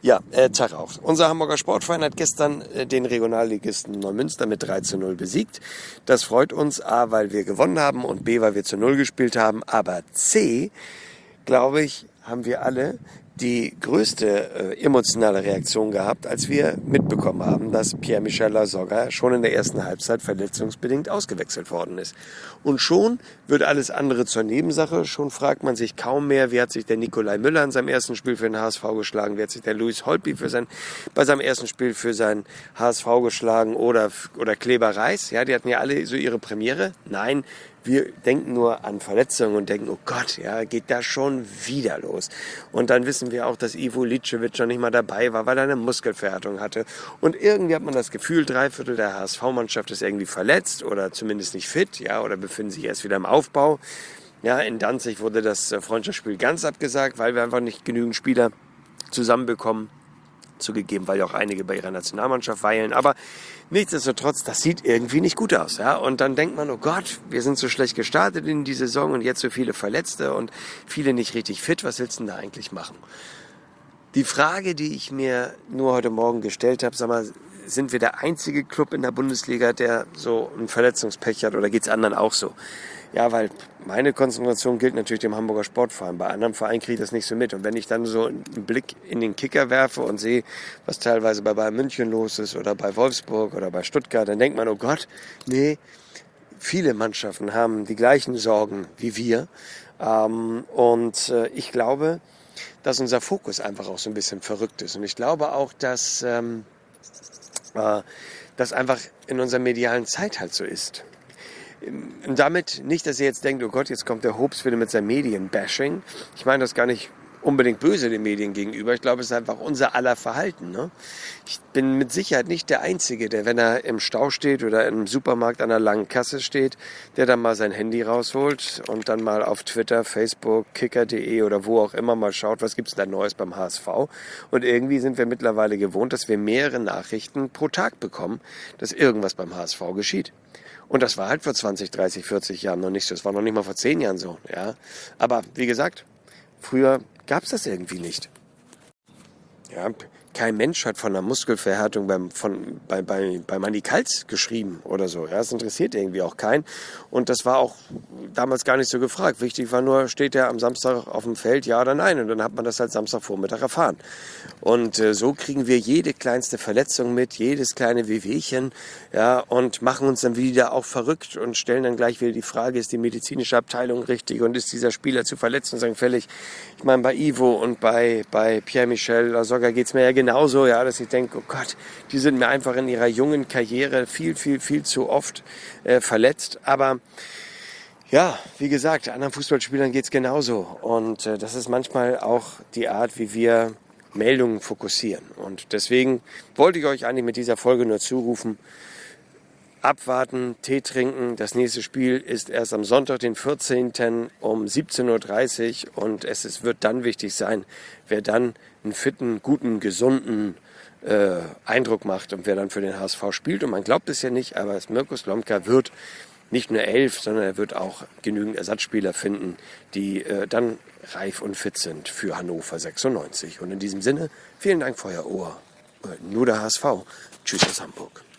Ja, Tag auch. Unser Hamburger Sportverein hat gestern den Regionalligisten Neumünster mit 3:0 besiegt. Das freut uns, A, weil wir gewonnen haben und B, weil wir zu 0 gespielt haben. Aber C, glaube ich, haben wir alle die größte emotionale Reaktion gehabt, als wir mitbekommen haben, dass Pierre-Michel Lasogga schon in der ersten Halbzeit verletzungsbedingt ausgewechselt worden ist. Und schon wird alles andere zur Nebensache. Schon fragt man sich kaum mehr, wie hat sich der Nikolai Müller in seinem ersten Spiel für den HSV geschlagen, wie hat sich der Luis Holtby bei seinem ersten Spiel für seinen HSV geschlagen oder Kleber Reis. Ja, die hatten ja alle so ihre Premiere. Nein, wir denken nur an Verletzungen und denken, oh Gott, ja, geht das schon wieder los. Und dann wissen wir auch, dass Ivo Licevic noch nicht mal dabei war, weil er eine Muskelverhärtung hatte. Und irgendwie hat man das Gefühl, 3/4 der HSV-Mannschaft ist irgendwie verletzt oder zumindest nicht fit, ja, oder befinden sich erst wieder im Aufbau. Ja, in Danzig wurde das Freundschaftsspiel ganz abgesagt, weil wir einfach nicht genügend Spieler zusammenbekommen. Zugegeben, weil ja auch einige bei ihrer Nationalmannschaft weilen. Aber nichtsdestotrotz, das sieht irgendwie nicht gut aus. Ja? Und dann denkt man, oh Gott, wir sind so schlecht gestartet in die Saison und jetzt so viele Verletzte und viele nicht richtig fit. Was willst du denn da eigentlich machen? Die Frage, die ich mir nur heute Morgen gestellt habe, sag mal, sind wir der einzige Club in der Bundesliga, der so ein Verletzungspech hat oder geht es anderen auch so? Ja, weil meine Konzentration gilt natürlich dem Hamburger Sportverein. Bei anderen Vereinen kriege ich das nicht so mit. Und wenn ich dann so einen Blick in den Kicker werfe und sehe, was teilweise bei Bayern München los ist oder bei Wolfsburg oder bei Stuttgart, dann denkt man, oh Gott, nee, viele Mannschaften haben die gleichen Sorgen wie wir. Ich glaube, dass unser Fokus einfach auch so ein bisschen verrückt ist. Und ich glaube auch, dass das einfach in unserer medialen Zeit halt so ist. Und damit nicht, dass ihr jetzt denkt, oh Gott, jetzt kommt der Hobbs wieder mit seinem Medienbashing. Ich meine das gar nicht unbedingt böse den Medien gegenüber. Ich glaube, es ist einfach unser aller Verhalten. Ne? Ich bin mit Sicherheit nicht der Einzige, der, wenn er im Stau steht oder im Supermarkt an einer langen Kasse steht, der dann mal sein Handy rausholt und dann mal auf Twitter, Facebook, kicker.de oder wo auch immer mal schaut, was gibt's da Neues beim HSV. Und irgendwie sind wir mittlerweile gewohnt, dass wir mehrere Nachrichten pro Tag bekommen, dass irgendwas beim HSV geschieht. Und das war halt vor 20, 30, 40 Jahren noch nicht so. Das war noch nicht mal vor 10 Jahren so. Ja. Aber wie gesagt, früher gab es das irgendwie nicht. Ja, kein Mensch hat von einer Muskelverhärtung bei Manny Kals geschrieben oder so. Ja, das interessiert irgendwie auch keinen. Und das war auch damals gar nicht so gefragt. Wichtig war nur, steht er am Samstag auf dem Feld, ja oder nein? Und dann hat man das halt Samstagvormittag erfahren. Und so kriegen wir jede kleinste Verletzung mit, jedes kleine Wehwehchen, ja, und machen uns dann wieder auch verrückt und stellen dann gleich wieder die Frage, ist die medizinische Abteilung richtig und ist dieser Spieler zu verletzungsanfällig? Ich meine, bei Ivo und bei Pierre-Michel Lasogga geht es mir ja genauso, ja, dass ich denke, oh Gott, die sind mir einfach in ihrer jungen Karriere viel zu oft verletzt. Aber ja, wie gesagt, anderen Fußballspielern geht es genauso. Und das ist manchmal auch die Art, wie wir Meldungen fokussieren. Und deswegen wollte ich euch eigentlich mit dieser Folge nur zurufen, abwarten, Tee trinken. Das nächste Spiel ist erst am Sonntag, den 14. um 17:30 Uhr. Und wird dann wichtig sein, wer dann einen fitten, guten, gesunden Eindruck macht und wer dann für den HSV spielt. Und man glaubt es ja nicht, aber Mirko Slomka wird nicht nur 11, sondern er wird auch genügend Ersatzspieler finden, die dann reif und fit sind für Hannover 96. Und in diesem Sinne, vielen Dank für euer Ohr. Nur der HSV. Tschüss aus Hamburg.